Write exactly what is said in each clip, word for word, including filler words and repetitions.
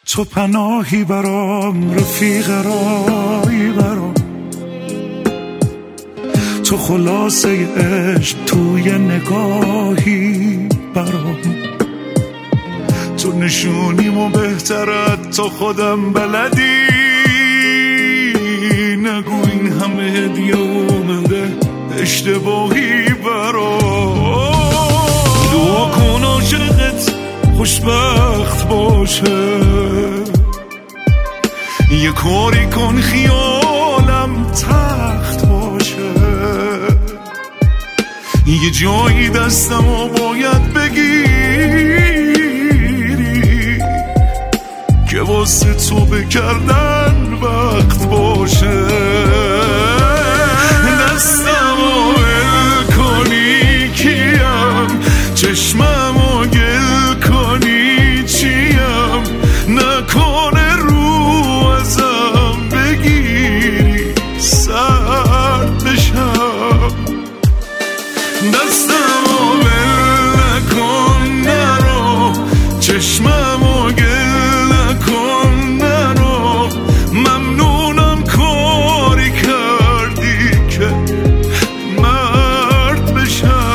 تو پناهی برام، رفیق رایی برام، تو خلاصه عشق توی نگاهی برام، تو نشونیمو بهترت تو خودم بلدی، نگو این همه هدیه اومده اشتباهی برام. دعا کن عاشقت خوشبخت باشه، یه کاری کن خیالم تخت باشه، یه جایی دستمو باید بگیری که واسه تو بکردن وقت باشه. دستمو ول کنی کیم، چشممو گل کنی چیم، نکنه رو ازم بگیری سرد بشم. دستمو ول نکن نرو، چشممو گل نکن نرو، ممنونم کاری کردی که مرد بشم.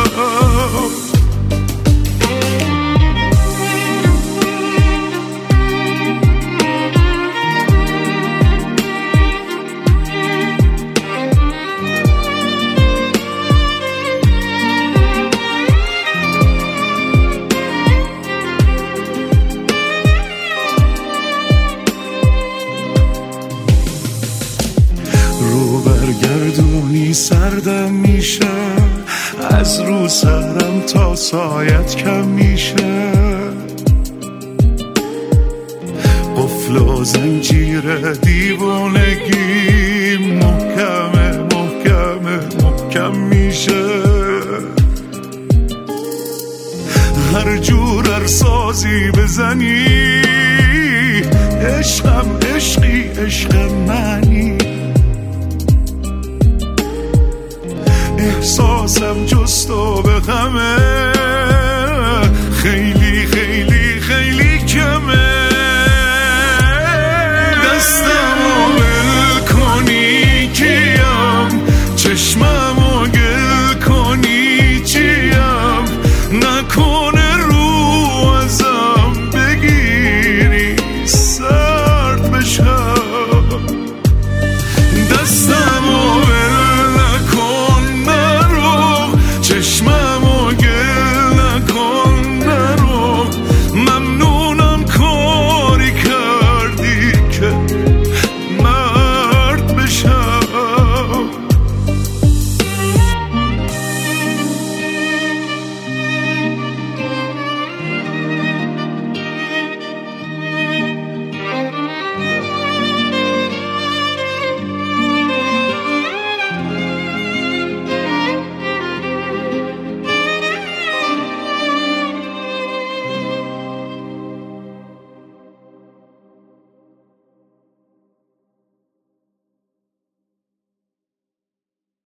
رو برگردونی سردم میشه، از رو سرم تا سایت کم میشه، قفل و زنجیر دیوانگی محکمه محکمه محکم میشه. هر جور ارسازی بزنی عشقم عشقی عشق منی، احساسم جست و به غمه